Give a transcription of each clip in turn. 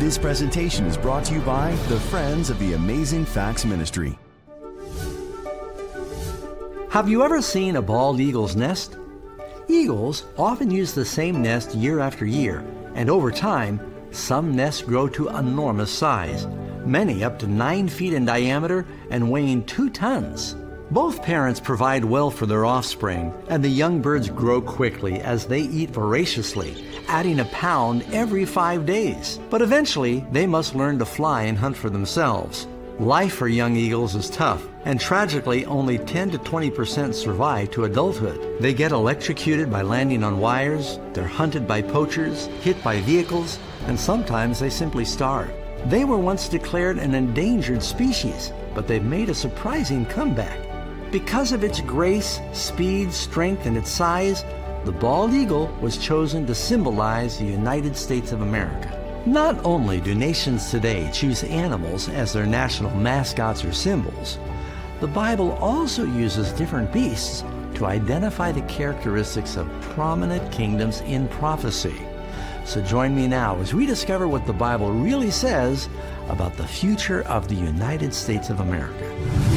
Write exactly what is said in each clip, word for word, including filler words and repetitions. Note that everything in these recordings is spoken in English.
This presentation is brought to you by the Friends of the Amazing Facts Ministry. Have you ever seen a bald eagle's nest? Eagles often use the same nest year after year, and over time, some nests grow to enormous size, many up to nine feet in diameter and weighing two tons. Both parents provide well for their offspring, and the young birds grow quickly as they eat voraciously, adding a pound every five days. But eventually, they must learn to fly and hunt for themselves. Life for young eagles is tough, and tragically, only ten to twenty percent survive to adulthood. They get electrocuted by landing on wires, they're hunted by poachers, hit by vehicles, and sometimes they simply starve. They were once declared an endangered species, but they've made a surprising comeback. Because of its grace, speed, strength, and its size, the bald eagle was chosen to symbolize the United States of America. Not only do nations today choose animals as their national mascots or symbols, the Bible also uses different beasts to identify the characteristics of prominent kingdoms in prophecy. So join me now as we discover what the Bible really says about the future of the United States of America.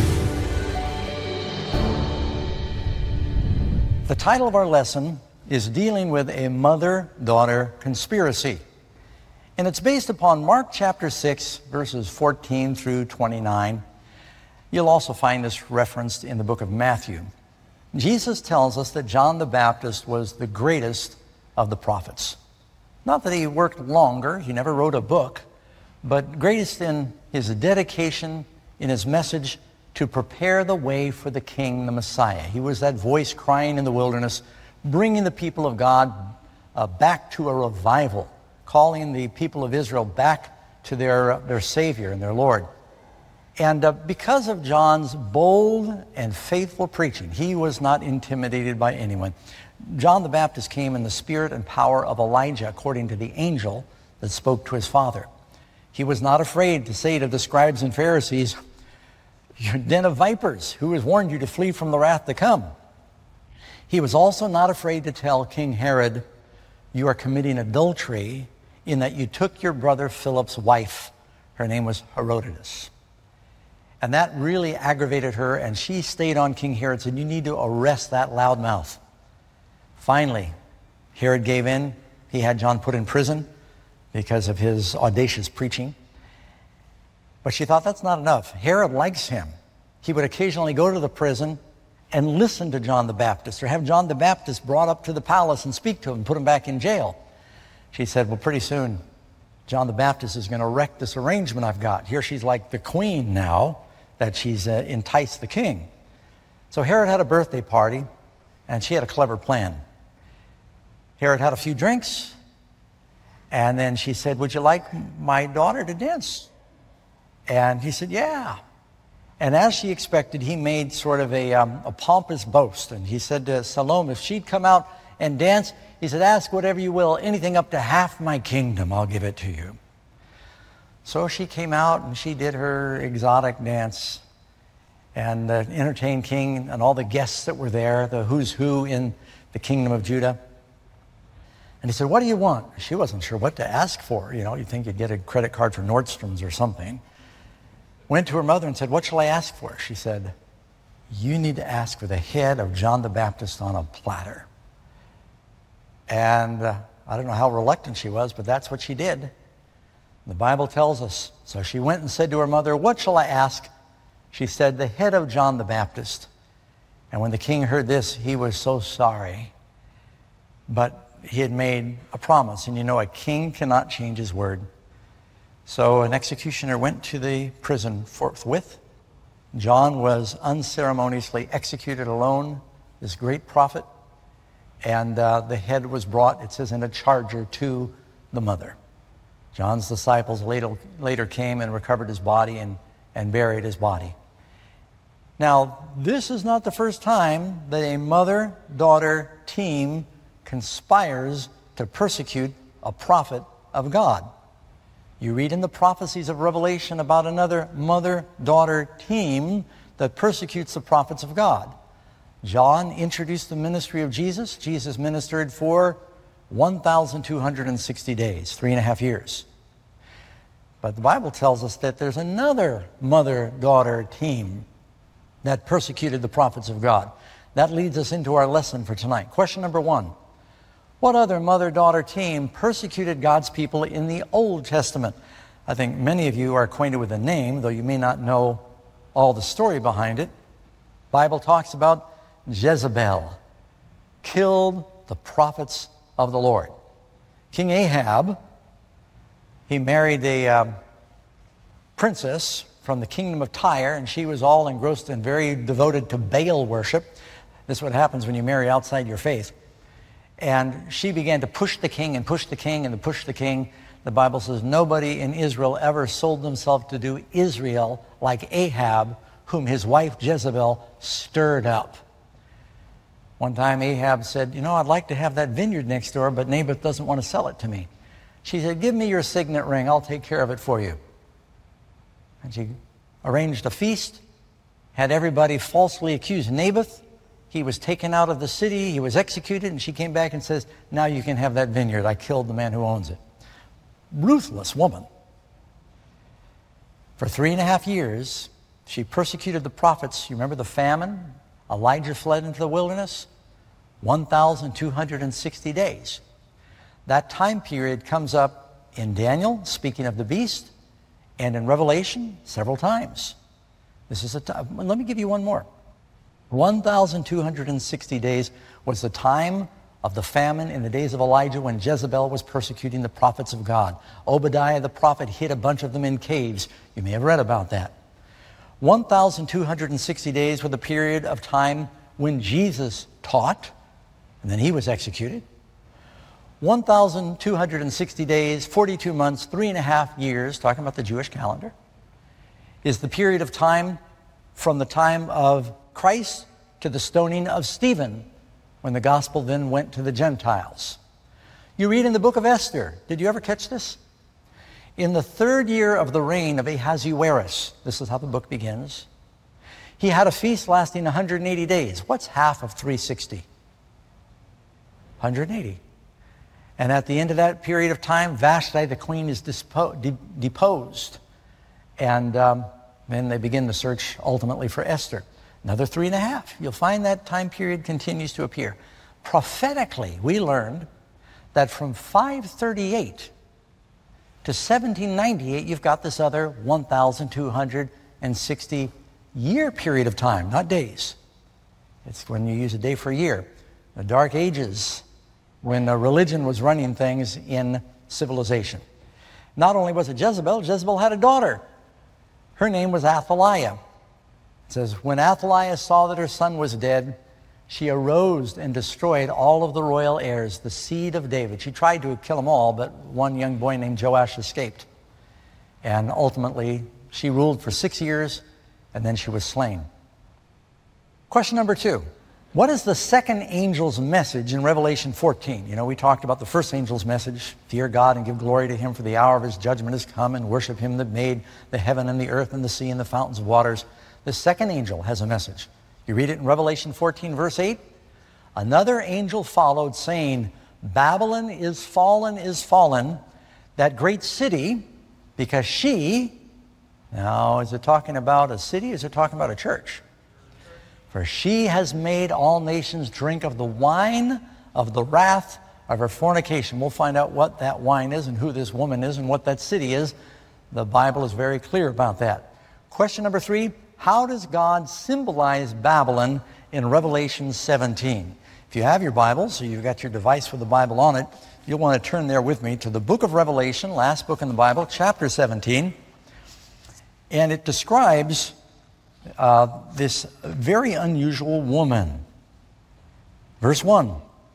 The title of our lesson is dealing with a mother-daughter conspiracy. And it's based upon Mark chapter six, verses fourteen through twenty-nine. You'll also find this referenced in the book of Matthew. Jesus tells us that John the Baptist was the greatest of the prophets. Not that he worked longer, he never wrote a book, but greatest in his dedication, in his message to prepare the way for the King, the Messiah. He was that voice crying in the wilderness, bringing the people of God uh, back to a revival, calling the people of Israel back to their, uh, their Savior and their Lord. And uh, because of John's bold and faithful preaching, he was not intimidated by anyone. John the Baptist came in the spirit and power of Elijah, according to the angel that spoke to his father. He was not afraid to say to the scribes and Pharisees, "You're a den of vipers, who has warned you to flee from the wrath to come?" He was also not afraid to tell King Herod, "You are committing adultery in that you took your brother Philip's wife." Her name was Herodias. And that really aggravated her, and she stayed on King Herod, said, "You need to arrest that loudmouth." Finally, Herod gave in. He had John put in prison because of his audacious preaching. But she thought that's not enough. Herod likes him. He would occasionally go to the prison and listen to John the Baptist, or have John the Baptist brought up to the palace and speak to him and put him back in jail. She said, well, pretty soon, John the Baptist is going to wreck this arrangement I've got. Here she's like the queen now, that she's uh, enticed the king. So Herod had a birthday party, and she had a clever plan. Herod had a few drinks, and then she said, would you like my daughter to dance? And he said, yeah. And as she expected, he made sort of a, um, a pompous boast. And he said to Salome, if she'd come out and dance, he said, ask whatever you will, anything up to half my kingdom, I'll give it to you. So she came out and she did her exotic dance and uh, entertained King and all the guests that were there, the who's who in the kingdom of Judah. And he said, what do you want? She wasn't sure what to ask for. You know, you'd think you'd get a credit card for Nordstrom's or something. Went to her mother and said, what shall I ask for? She said, you need to ask for the head of John the Baptist on a platter. And uh, I don't know how reluctant she was, but that's what she did. The Bible tells us. So she went and said to her mother, what shall I ask? She said, the head of John the Baptist. And when the king heard this, he was so sorry. But he had made a promise. And you know, a king cannot change his word. So an executioner went to the prison forthwith. John was unceremoniously executed alone, this great prophet. And uh, the head was brought, it says, in a charger to the mother. John's disciples later, later came and recovered his body and, and buried his body. Now, this is not the first time that a mother-daughter team conspires to persecute a prophet of God. You read in the prophecies of Revelation about another mother-daughter team that persecutes the prophets of God. John introduced the ministry of Jesus. Jesus ministered for one thousand two hundred sixty days, three and a half years. But the Bible tells us that there's another mother-daughter team that persecuted the prophets of God. That leads us into our lesson for tonight. Question number one. What other mother-daughter team persecuted God's people in the Old Testament? I think many of you are acquainted with the name, though you may not know all the story behind it. The Bible talks about Jezebel killed the prophets of the Lord. King Ahab, he married a uh, princess from the kingdom of Tyre, and she was all engrossed and very devoted to Baal worship. This is what happens when you marry outside your faith. And she began to push the king and push the king and to push the king. The Bible says nobody in Israel ever sold themselves to do Israel like Ahab, whom his wife Jezebel stirred up. One time Ahab said, you know, I'd like to have that vineyard next door, but Naboth doesn't want to sell it to me. She said, give me your signet ring, I'll take care of it for you. And she arranged a feast, had everybody falsely accuse Naboth. He was taken out of the city, he was executed, and she came back and says, now you can have that vineyard. I killed the man who owns it. Ruthless woman. For three and a half years, she persecuted the prophets. You remember the famine? Elijah fled into the wilderness. one thousand two hundred sixty days. That time period comes up in Daniel, speaking of the beast, and in Revelation several times. This is a time. Let me give you one more. one thousand two hundred sixty days was the time of the famine in the days of Elijah when Jezebel was persecuting the prophets of God. Obadiah the prophet hid a bunch of them in caves. You may have read about that. one thousand two hundred sixty days were the period of time when Jesus taught, and then he was executed. one thousand two hundred sixty days, forty-two months, three and a half years, talking about the Jewish calendar, is the period of time from the time of Christ to the stoning of Stephen, when the gospel then went to the Gentiles. You read in the book of Esther. Did you ever catch this? In the third year of the reign of Ahasuerus, this is how the book begins, he had a feast lasting one hundred eighty days. What's half of three hundred sixty? one hundred eighty. And at the end of that period of time, Vashti, the queen, is dispo- de- deposed. And um, then they begin the search ultimately for Esther. Another three and a half. You'll find that time period continues to appear. Prophetically, we learned that from five thirty-eight to seventeen ninety-eight, you've got this other one thousand two hundred sixty year period of time, not days. It's when you use a day for a year. The Dark Ages, when uh, religion was running things in civilization. Not only was it Jezebel, Jezebel had a daughter. Her name was Athaliah. It says, when Athaliah saw that her son was dead, she arose and destroyed all of the royal heirs, the seed of David. She tried to kill them all, but one young boy named Joash escaped. And ultimately, she ruled for six years, and then she was slain. Question number two. What is the second angel's message in Revelation fourteen? You know, we talked about the first angel's message, fear God and give glory to him, for the hour of his judgment has come, and worship him that made the heaven and the earth and the sea and the fountains of waters. The second angel has a message. You read it in Revelation fourteen, verse eight. Another angel followed, saying, Babylon is fallen, is fallen, that great city, because she, now is it talking about a city, is it talking about a church? For she has made all nations drink of the wine of the wrath of her fornication. We'll find out what that wine is and who this woman is and what that city is. The Bible is very clear about that. Question number three, how does God symbolize Babylon in Revelation seventeen? If you have your Bible, so you've got your device with the Bible on it, you'll want to turn there with me to the book of Revelation, last book in the Bible, chapter seventeen. And it describes uh, this very unusual woman. Verse one.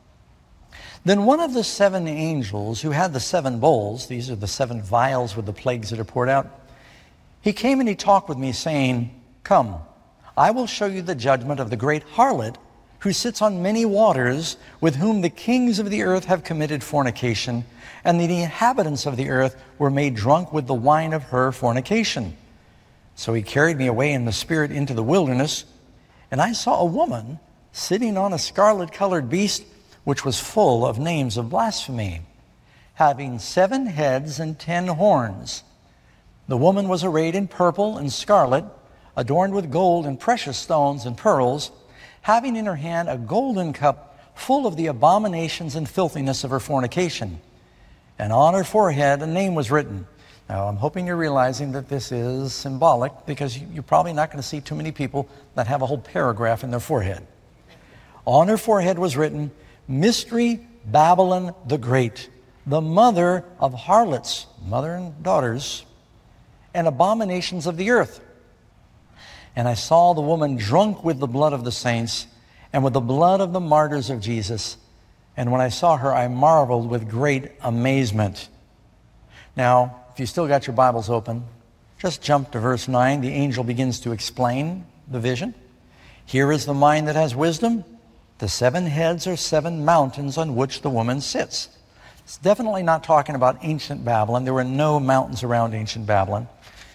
Then one of the seven angels who had the seven bowls, these are the seven vials with the plagues that are poured out, he came and he talked with me, saying, Come, I will show you the judgment of the great harlot who sits on many waters, with whom the kings of the earth have committed fornication, and the inhabitants of the earth were made drunk with the wine of her fornication. So he carried me away in the spirit into the wilderness, and I saw a woman sitting on a scarlet-colored beast, which was full of names of blasphemy, having seven heads and ten horns. The woman was arrayed in purple and scarlet, adorned with gold and precious stones and pearls, having in her hand a golden cup full of the abominations and filthiness of her fornication. And on her forehead a name was written. Now, I'm hoping you're realizing that this is symbolic, because you're probably not going to see too many people that have a whole paragraph in their forehead. On her forehead was written, Mystery Babylon the Great, the mother of harlots, mother and daughters, and abominations of the earth. And I saw the woman drunk with the blood of the saints and with the blood of the martyrs of Jesus. And when I saw her, I marveled with great amazement. Now, if you still got your Bibles open, just jump to verse nine. The angel begins to explain the vision. Here is the mind that has wisdom. The seven heads are seven mountains on which the woman sits. It's definitely not talking about ancient Babylon. There were no mountains around ancient Babylon.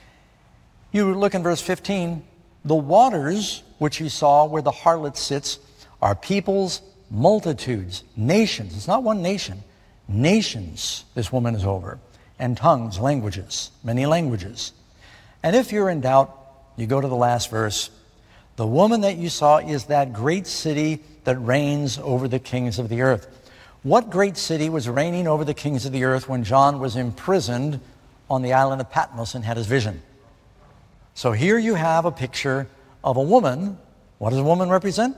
You look in verse fifteen. The waters which you saw where the harlot sits are peoples, multitudes, nations. It's not one nation. Nations this woman is over. And tongues, languages, many languages. And if you're in doubt, you go to the last verse. The woman that you saw is that great city that reigns over the kings of the earth. What great city was reigning over the kings of the earth when John was imprisoned on the island of Patmos and had his vision? So here you have a picture of a woman. What does a woman represent?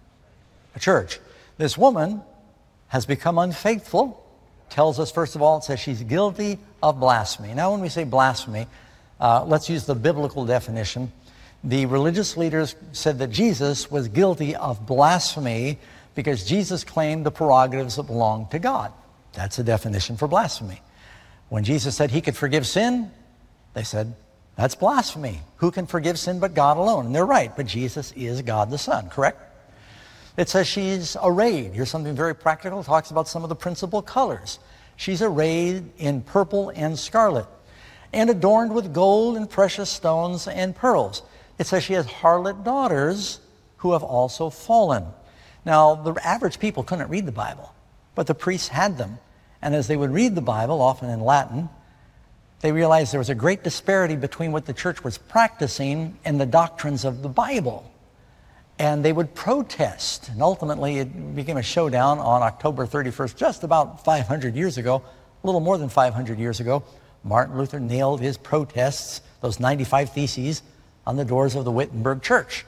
A church. This woman has become unfaithful. Tells us, first of all, it says she's guilty of blasphemy. Now, when we say blasphemy, uh, let's use the biblical definition. The religious leaders said that Jesus was guilty of blasphemy because Jesus claimed the prerogatives that belonged to God. That's the definition for blasphemy. When Jesus said he could forgive sin, they said, that's blasphemy. Who can forgive sin but God alone? And they're right, but Jesus is God the Son, correct? It says she's arrayed. Here's something very practical. It talks about some of the principal colors. She's arrayed in purple and scarlet, and adorned with gold and precious stones and pearls. It says she has harlot daughters who have also fallen. Now, the average people couldn't read the Bible, but the priests had them. And as they would read the Bible, often in Latin, they realized there was a great disparity between what the church was practicing and the doctrines of the Bible. And they would protest. And ultimately, it became a showdown on October thirty-first, just about five hundred years ago, a little more than five hundred years ago. Martin Luther nailed his protests, those ninety-five theses, on the doors of the Wittenberg Church.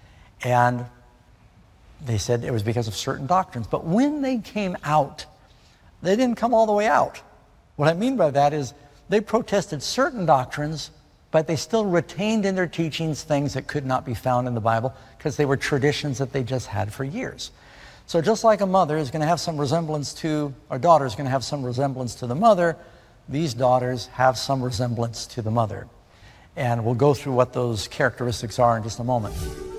And they said it was because of certain doctrines. But when they came out, they didn't come all the way out. What I mean by that is they protested certain doctrines, but they still retained in their teachings things that could not be found in the Bible because they were traditions that they just had for years. So just like a mother is going to have some resemblance to, or daughter is going to have some resemblance to the mother, these daughters have some resemblance to the mother. And we'll go through what those characteristics are in just a moment.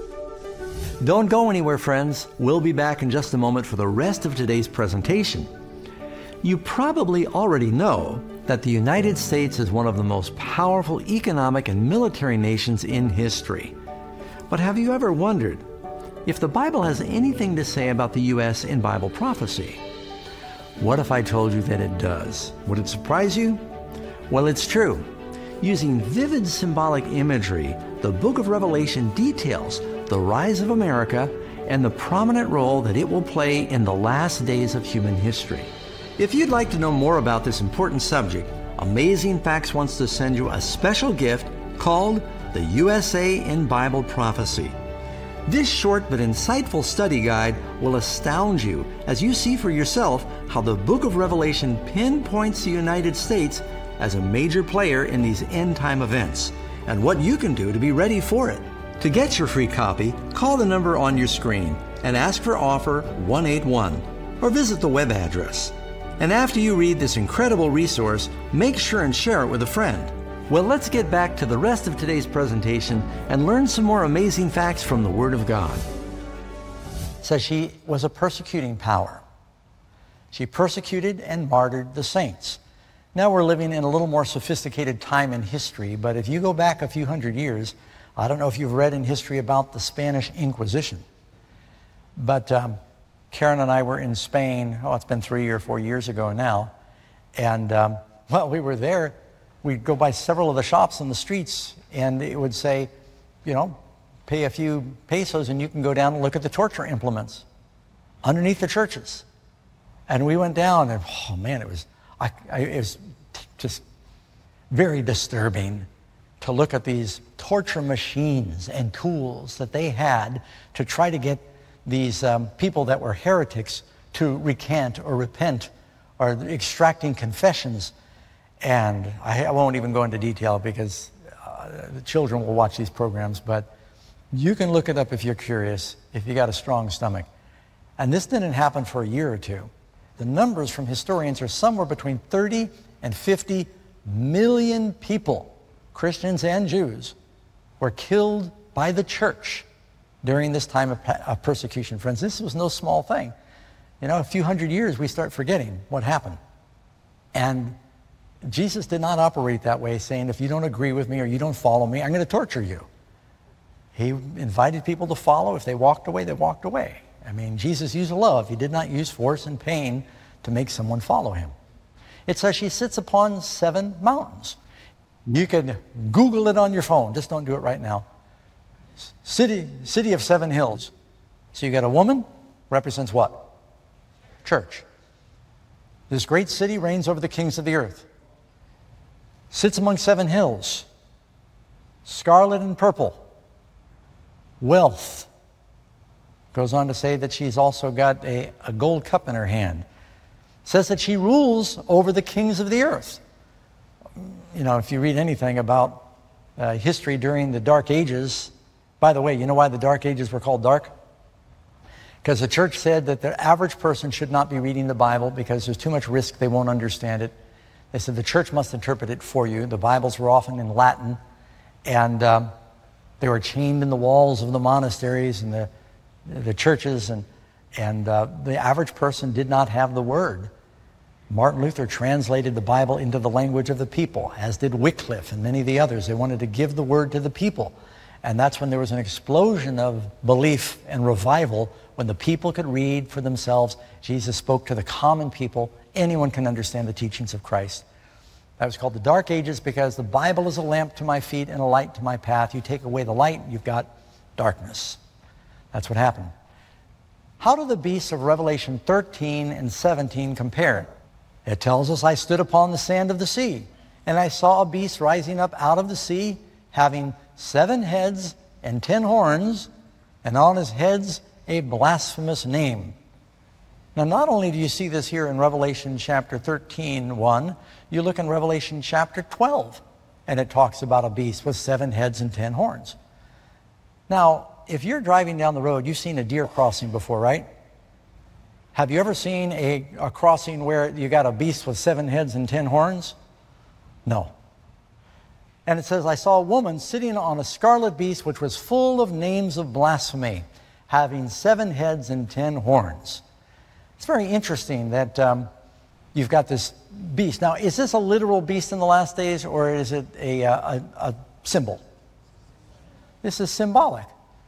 Don't go anywhere, friends. We'll be back in just a moment for the rest of today's presentation. You probably already know that the United States is one of the most powerful economic and military nations in history. But have you ever wondered if the Bible has anything to say about the U S in Bible prophecy? What if I told you that it does? Would it surprise you? Well, it's true. Using vivid symbolic imagery, the book of Revelation details the rise of America and the prominent role that it will play in the last days of human history. If you'd like to know more about this important subject, Amazing Facts wants to send you a special gift called the U S A in Bible Prophecy. This short but insightful study guide will astound you as you see for yourself how the book of Revelation pinpoints the United States as a major player in these end-time events, and what you can do to be ready for it. To get your free copy, call the number on your screen and ask for offer one eight one, or visit the web address. And after you read this incredible resource, make sure and share it with a friend. Well, let's get back to the rest of today's presentation and learn some more amazing facts from the Word of God. It says she was a persecuting power. She persecuted and martyred the saints. Now we're living in a little more sophisticated time in history, but if you go back a few hundred years, I don't know if you've read in history about the Spanish Inquisition, but um, Karen and I were in Spain, oh, it's been three or four years ago now, and um, well, we were there. we'd go by several of the shops in the streets, and it would say, you know, pay a few pesos and you can go down and look at the torture implements underneath the churches. And we went down, and oh man, it was, I, I, it was just very disturbing to look at these torture machines and tools that they had to try to get these um, people that were heretics to recant or repent, or extracting confessions. And I, I won't even go into detail because uh, the children will watch these programs, but you can look it up if you're curious, if you got a strong stomach. And this didn't happen for a year or two. The numbers from historians are somewhere between thirty and fifty million people, Christians and Jews, were killed by the church during this time of, of persecution. Friends, this was no small thing. You know, a few hundred years we start forgetting what happened. And Jesus did not operate that way, saying, if you don't agree with me or you don't follow me, I'm going to torture you. He invited people to follow. If they walked away, they walked away. I mean, Jesus used love. He did not use force and pain to make someone follow him. It says she sits upon seven mountains. You can Google it on your phone. Just don't do it right now. City, city of seven hills. So you got a woman, represents what? Church. This great city reigns over the kings of the earth. Sits among seven hills. Scarlet and purple. Wealth. Goes on to say that she's also got a, a gold cup in her hand. Says that she rules over the kings of the earth. You know, if you read anything about uh, history during the Dark Ages, by the way, you know why the Dark Ages were called dark? Because the church said that the average person should not be reading the Bible because there's too much risk they won't understand it. They said the church must interpret it for you. The Bibles were often in Latin, and um, they were chained in the walls of the monasteries and the, the churches, and, and uh, the average person did not have the Word. Martin Luther translated the Bible into the language of the people, as did Wycliffe and many of the others. They wanted to give the Word to the people. And that's when there was an explosion of belief and revival, when the people could read for themselves. Jesus spoke to the common people. Anyone can understand the teachings of Christ. That was called the Dark Ages because the Bible is a lamp to my feet and a light to my path. You take away the light, you've got darkness. That's what happened. How do the beasts of Revelation thirteen and seventeen compare? It tells us, I stood upon the sand of the sea, and I saw a beast rising up out of the sea, having seven heads and ten horns, and on his heads a blasphemous name. Now, not only do you see this here in Revelation chapter thirteen, one, you look in Revelation chapter twelve, and it talks about a beast with seven heads and ten horns. Now, if you're driving down the road, you've seen a deer crossing before, right? Have you ever seen a, a crossing where you got a beast with seven heads and ten horns? No. And it says, I saw a woman sitting on a scarlet beast which was full of names of blasphemy, having seven heads and ten horns. It's very interesting that um, you've got this beast. Now, is this a literal beast in the last days, or is it a, a, a symbol? This is symbolic.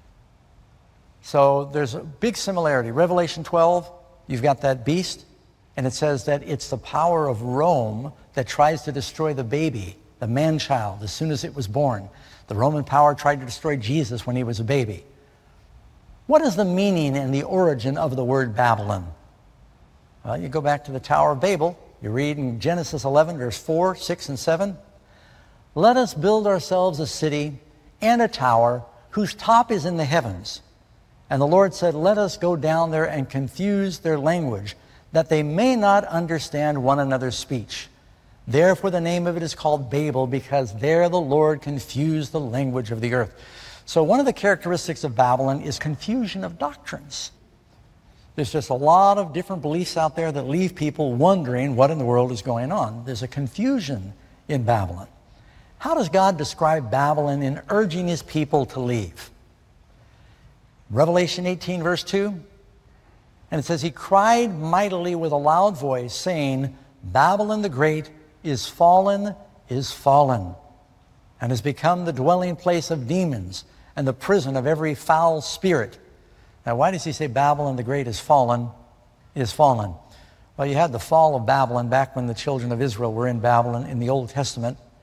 So there's a big similarity. Revelation twelve, you've got that beast, and it says that it's the power of Rome that tries to destroy the baby, the man-child, as soon as it was born. The Roman power tried to destroy Jesus when he was a baby. What is the meaning and the origin of the word Babylon? Well, you go back to the Tower of Babel. You read in Genesis eleven, verse four, six, and seven. Let us build ourselves a city and a tower whose top is in the heavens. And the Lord said, let us go down there and confuse their language, that they may not understand one another's speech. Therefore the name of it is called Babel, because there the Lord confused the language of the earth. So one of the characteristics of Babylon is confusion of doctrines. There's just a lot of different beliefs out there that leave people wondering what in the world is going on. There's a confusion in Babylon. How does God describe Babylon in urging his people to leave? Revelation eighteen, verse two, and it says, he cried mightily with a loud voice, saying, Babylon the Great is fallen, is fallen, and has become the dwelling place of demons and the prison of every foul spirit. Now, why does he say Babylon the Great is fallen, is fallen? Well, you had the fall of Babylon back when the children of Israel were in Babylon in the Old Testament.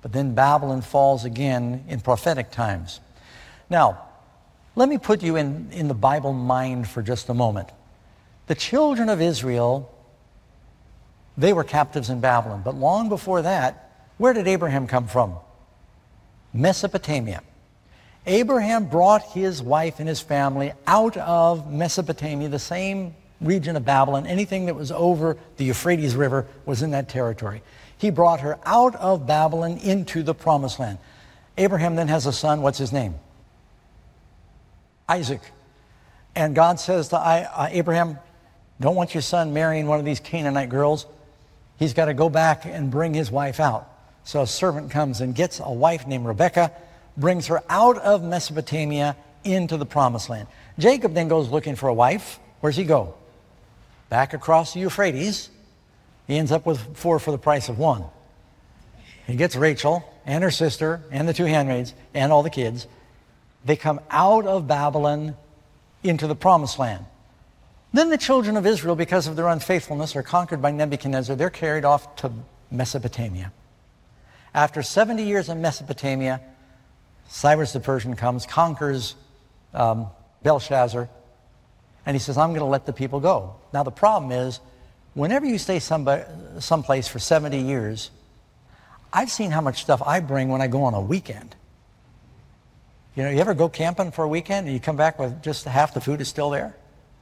But then Babylon falls again in prophetic times. Now, let me put you in, in the Bible mind for just a moment. The children of Israel, they were captives in Babylon. But long before that, where did Abraham come from? Mesopotamia. Abraham brought his wife and his family out of Mesopotamia, the same region of Babylon. Anything that was over the Euphrates River was in that territory. He brought her out of Babylon into the Promised Land. Abraham then has a son. What's his name? Isaac. And God says to I, uh, Abraham, don't want your son marrying one of these Canaanite girls. He's got to go back and bring his wife out. So a servant comes and gets a wife named Rebekah, brings her out of Mesopotamia into the Promised Land. Jacob then goes looking for a wife. Where's he go? Back across the Euphrates. He ends up with four for the price of one. He gets Rachel and her sister and the two handmaids and all the kids. They come out of Babylon into the Promised Land. Then the children of Israel, because of their unfaithfulness, are conquered by Nebuchadnezzar. They're carried off to Mesopotamia. After seventy years in Mesopotamia, Cyrus the Persian comes, conquers um, Belshazzar, and he says, I'm going to let the people go. Now the problem is, whenever you stay somebody, someplace for seventy years, I've seen how much stuff I bring when I go on a weekend. You know, you ever go camping for a weekend and you come back with just half the food is still there?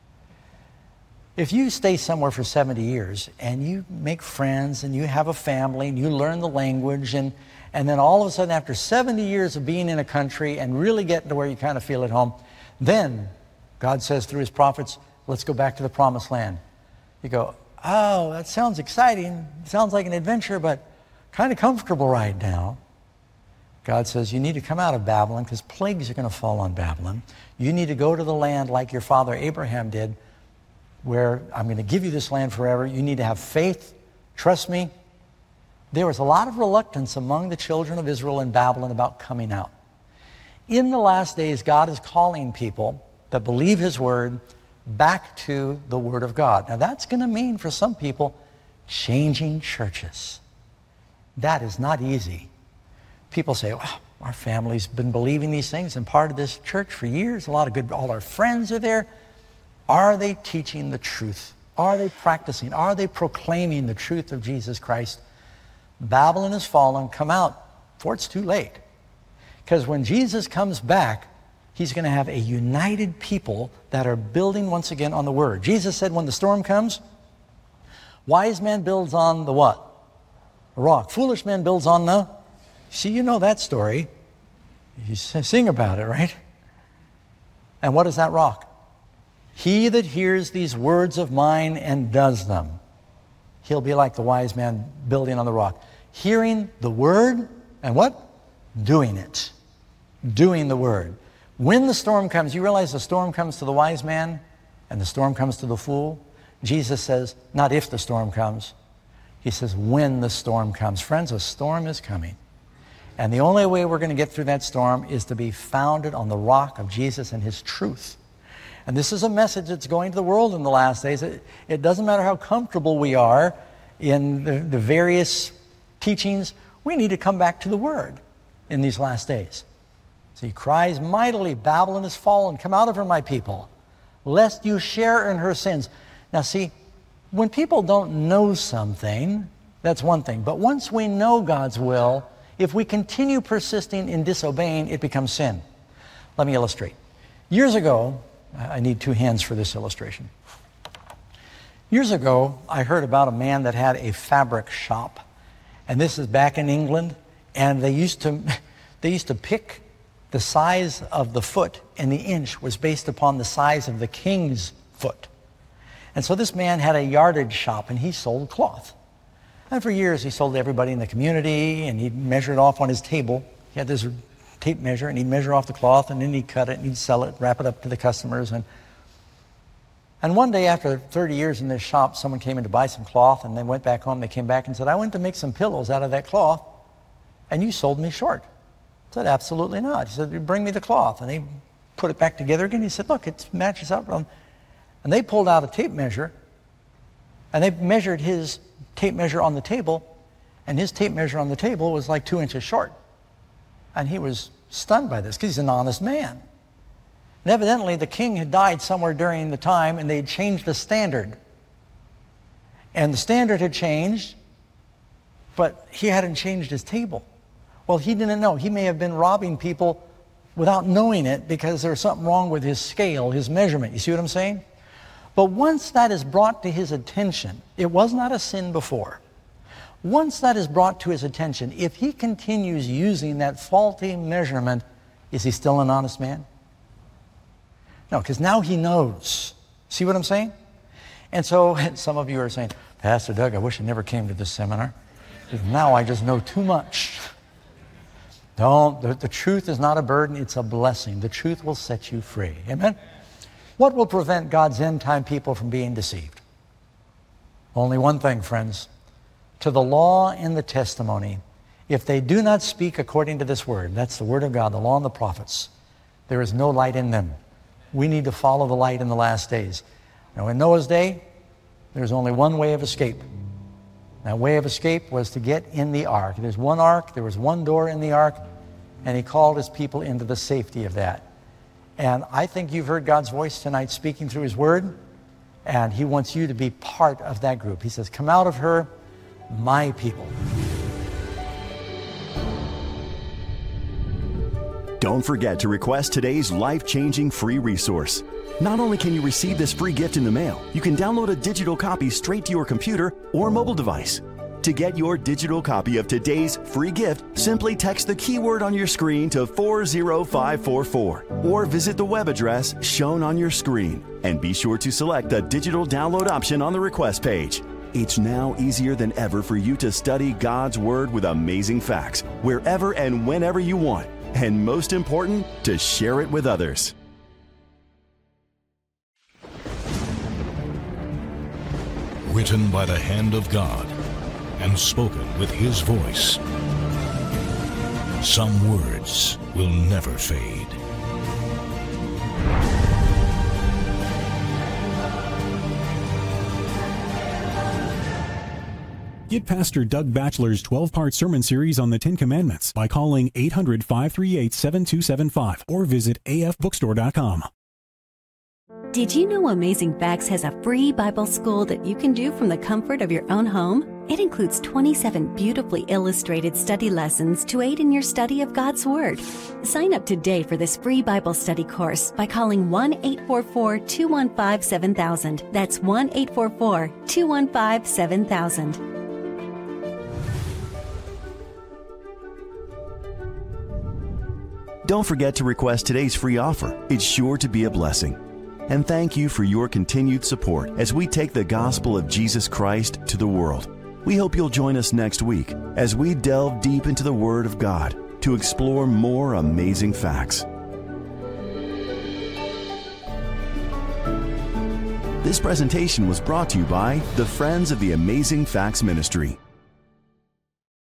If you stay somewhere for seventy years and you make friends and you have a family and you learn the language and, and then all of a sudden after seventy years of being in a country and really getting to where you kind of feel at home, then God says through his prophets, let's go back to the Promised Land. You go, oh, that sounds exciting. Sounds like an adventure, but kind of comfortable right now. God says, you need to come out of Babylon because plagues are going to fall on Babylon. You need to go to the land like your father Abraham did, where I'm going to give you this land forever. You need to have faith. Trust me. There was a lot of reluctance among the children of Israel in Babylon about coming out. In the last days, God is calling people that believe his word back to the word of God. Now that's going to mean for some people changing churches. That is not easy. People say, well, our family's been believing these things and part of this church for years. A lot of good, all our friends are there. Are they teaching the truth? Are they practicing? Are they proclaiming the truth of Jesus Christ? Babylon has fallen. Come out, for it's too late. Because when Jesus comes back, he's going to have a united people that are building once again on the Word. Jesus said when the storm comes, wise man builds on the what? A rock. Foolish man builds on the... See, you know that story. You sing about it, right? And what is that rock? He that hears these words of mine and does them, he'll be like the wise man building on the rock. Hearing the word and what? Doing it. Doing the word. When the storm comes, you realize the storm comes to the wise man and the storm comes to the fool. Jesus says, not if the storm comes. He says, when the storm comes. Friends, a storm is coming. And the only way we're going to get through that storm is to be founded on the rock of Jesus and his truth. And this is a message that's going to the world in the last days. It, it doesn't matter how comfortable we are in the, the various teachings. We need to come back to the Word in these last days. So he cries mightily, Babylon has fallen. Come out of her, my people, lest you share in her sins. Now see, when people don't know something, that's one thing. But once we know God's will, if we continue persisting in disobeying, it becomes sin. Let me illustrate. Years ago, I need two hands for this illustration. Years ago, I heard about a man that had a fabric shop. And this is back in England. And they used to, they used to pick the size of the foot, and the inch was based upon the size of the king's foot. And so this man had a yardage shop, and he sold cloth. And for years, he sold to everybody in the community, and he'd measure it off on his table. He had this tape measure, and he'd measure off the cloth, and then he'd cut it, and he'd sell it, wrap it up to the customers. And, and one day, after thirty years in this shop, someone came in to buy some cloth, and they went back home. They came back and said, I went to make some pillows out of that cloth, and you sold me short. I said, absolutely not. He said, bring me the cloth. And they put it back together again. He said, look, it matches up. And they pulled out a tape measure, and they measured his tape measure on the table, And his tape measure on the table was like two inches short. And he was stunned by this because he's an honest man. And evidently the king had died somewhere during the time and they had changed the standard. And the standard had changed, but he hadn't changed his table. Well, he didn't know. He may have been robbing people without knowing it because there was something wrong with his scale, his measurement. You see what I'm saying? But once that is brought to his attention, it was not a sin before. Once that is brought to his attention, if he continues using that faulty measurement, is he still an honest man? No, because now he knows. See what I'm saying? And so some of you are saying, Pastor Doug, I wish I never came to this seminar, because now I just know too much. Don't, the, the truth is not a burden, it's a blessing. The truth will set you free. Amen? What will prevent God's end-time people from being deceived? Only one thing, friends. To the law and the testimony, if they do not speak according to this word, that's the word of God, the law and the prophets, there is no light in them. We need to follow the light in the last days. Now, in Noah's day, there was only one way of escape. That way of escape was to get in the ark. There's one ark, there was one door in the ark, and he called his people into the safety of that. And I think you've heard God's voice tonight speaking through his word, and he wants you to be part of that group. He says, come out of her, my people. Don't forget to request today's life-changing free resource. Not only can you receive this free gift in the mail, you can download a digital copy straight to your computer or mobile device. To get your digital copy of today's free gift, simply text the keyword on your screen to four zero five four four or visit the web address shown on your screen. And be sure to select the digital download option on the request page. It's now easier than ever for you to study God's Word with amazing facts, wherever and whenever you want. And most important, to share it with others. Written by the hand of God and spoken with his voice, some words will never fade. Get Pastor Doug Batchelor's twelve-part sermon series on the Ten Commandments by calling eight hundred, five three eight, seven two seven five or visit a f bookstore dot com. Did you know Amazing Facts has a free Bible school that you can do from the comfort of your own home? It includes twenty-seven beautifully illustrated study lessons to aid in your study of God's Word. Sign up today for this free Bible study course by calling one eight four four, two one five, seven thousand. That's one eight four four, two one five, seven thousand. Don't forget to request today's free offer. It's sure to be a blessing. And thank you for your continued support as we take the gospel of Jesus Christ to the world. We hope you'll join us next week as we delve deep into the Word of God to explore more amazing facts. This presentation was brought to you by the Friends of the Amazing Facts Ministry.